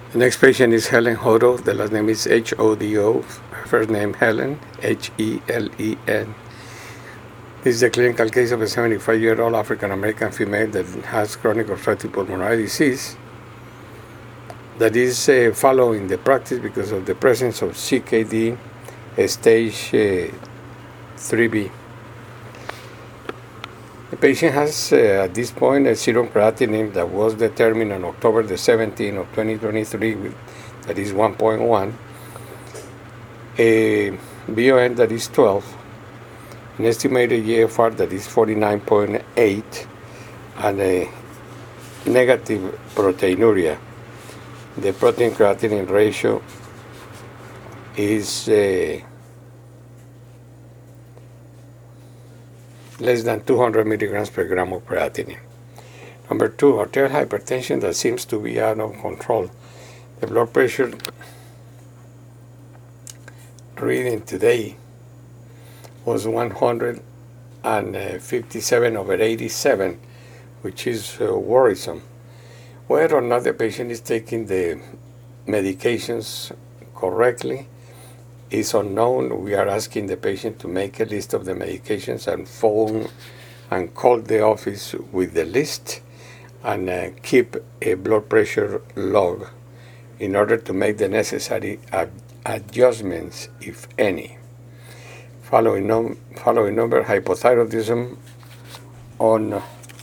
The next patient is Helen Hodo. The last name is Hodo. First name Helen, Helen. This is a clinical case of a 75-year-old African-American female that has chronic obstructive pulmonary disease that is following the practice because of the presence of CKD stage 3B. The patient has at this point a serum creatinine that was determined on October the 17th of 2023, that is 1.1, a BON that is 12, an estimated GFR that is 49.8, and a negative proteinuria. The protein creatinine ratio is less than 200 milligrams per gram of creatinine. Number 2, arterial hypertension that seems to be out of control. The blood pressure reading today was 157/87, which is worrisome. Whether or not the patient is taking the medications correctly is unknown. We are asking the patient to make a list of the medications and phone and call the office with the list and keep a blood pressure log in order to make the necessary adjustments, if any. Following number, hypothyroidism on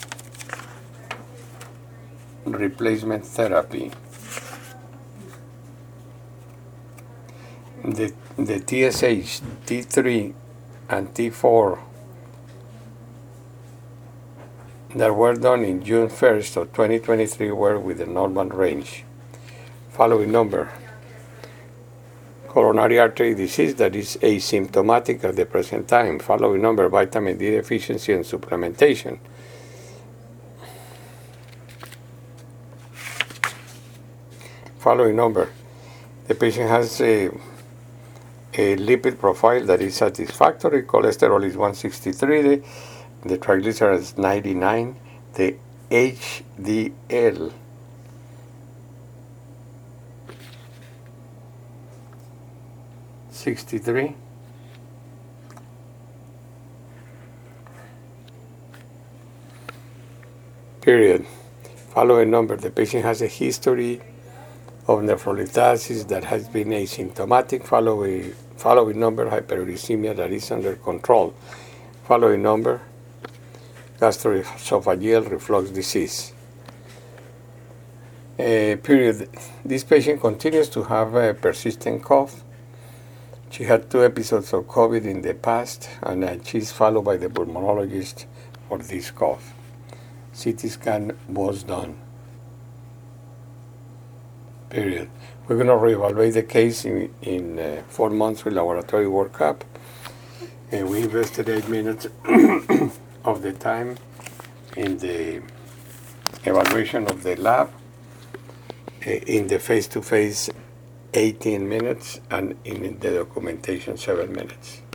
replacement therapy. The TSH, T3, and T4 that were done in June 1st of 2023 were within normal range. Following number, coronary artery disease that is asymptomatic at the present time. Following number, vitamin D deficiency and supplementation. Following number, the patient has a lipid profile that is satisfactory. Cholesterol is 163, the triglycerides is 99, the HDL (63). Period. Following number, the patient has a history of nephrolithasis that has been asymptomatic. Following number, hyperuricemia that is under control. Following number, gastroesophageal reflux disease. Period. This patient continues to have a persistent cough. She had 2 episodes of COVID in the past, and she's followed by the pulmonologist for this cough. CT scan was done. Period. We're going to reevaluate the case in 4 months with laboratory workup. And we invested 8 minutes of the time in the evaluation of the lab, in the face-to-face 18 minutes, and in the documentation 7 minutes.